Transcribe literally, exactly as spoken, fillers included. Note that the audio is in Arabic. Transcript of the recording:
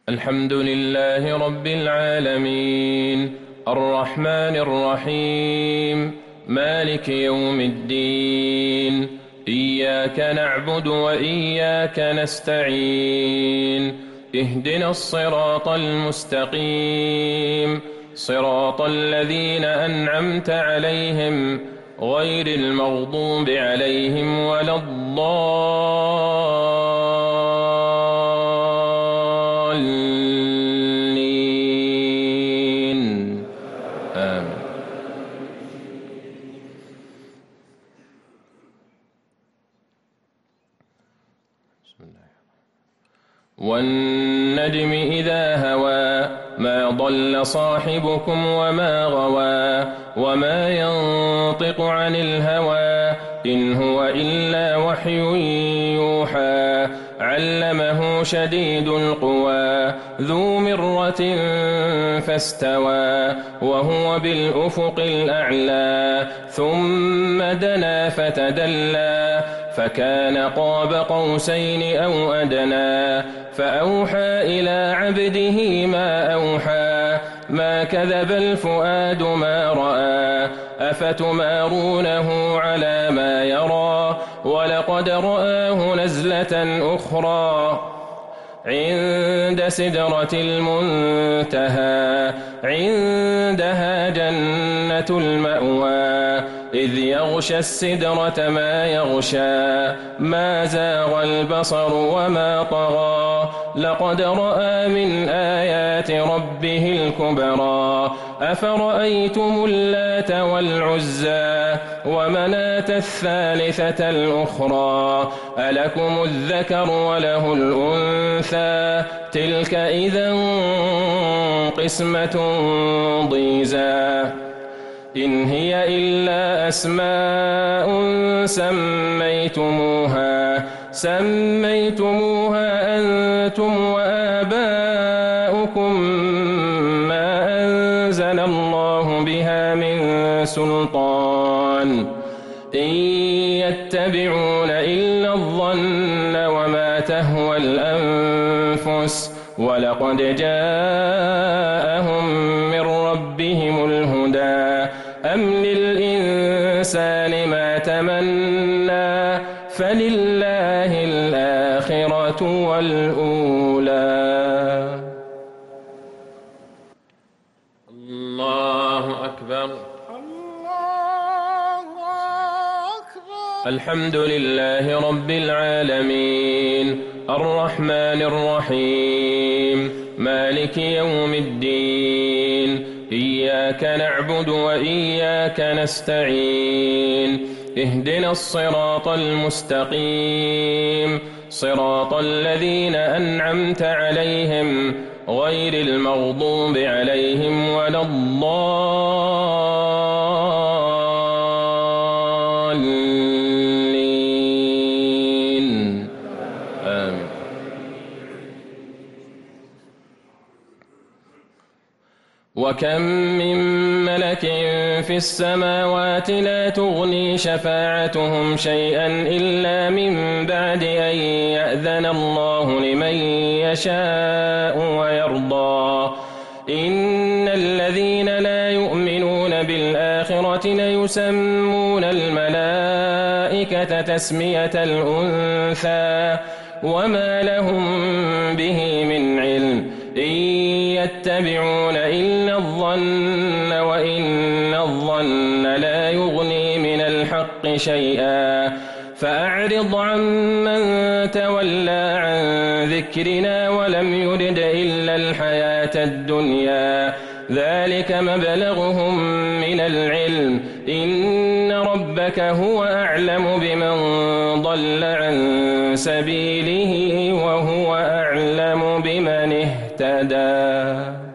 الحمد لله رب العالمين الرحمن الرحيم مالك يوم الدين إياك نعبد وإياك نستعين اهدنا الصراط المستقيم صراط الذين أنعمت عليهم غير المغضوب عليهم ولا الضالين آمين. بسم الله. والنجم إذا هوى ما ضل صاحبكم وما غوى وما ينطق عن الهوى إن هو إلا وحي يوحى علمه شديد القوى ذو مرة فاستوى وهو بالأفق الأعلى ثم دنا فتدلى فكان قاب قوسين أو أدنى فأوحى إلى عبده ما أوحى ما كذب الفؤاد ما رأى أفتمارونه على ما يرى ولقد رآه نزلة أخرى عند سدرة المنتهى عندها جنة المأوى إذ يغشى السدرة ما يغشى ما زاغ البصر وما طغى لقد رأى من آيات ربه الكبرى أفرأيتم اللات والعزى ومناة الثالثة الأخرى ألكم الذكر وله الأنثى تلك إذا قسمة ضيزى إن هي إلا أسماء سميتموها سميتموها أنتم وآباؤكم ما أنزل الله بها من سلطان إن يتبعون إلا الظن وما تهوى الأنفس ولقد جاءهم من ربهم الهدى أم للإنسان ما تمنى فلله الآخرة والأولى. الله أكبر الله أكبر. الحمد لله رب العالمين الرحمن الرحيم مالك يوم الدين إياك نعبد وإياك نستعين اهدنا الصراط المستقيم صراط الذين أنعمت عليهم غير المغضوب عليهم ولا الضالين آمين. وكم من ملك في السماوات لا تغني شفاعتهم شيئا إلا من بعد أن يأذن الله لمن يشاء ويرضى إن الذين لا يؤمنون بالآخرة ليسمون الملائكة تسمية الأنثى وما لهم به من علم إن يتبعون إلا الظن وإن الظن لا يغني من الحق شيئا فأعرض عمن تولى عن ذكرنا ولم يرد إلا الحياة الدنيا ذلك مبلغهم من العلم إن ربك هو أعلم بمن ضل عن سبيله وهو أعلم بمن اهتدى.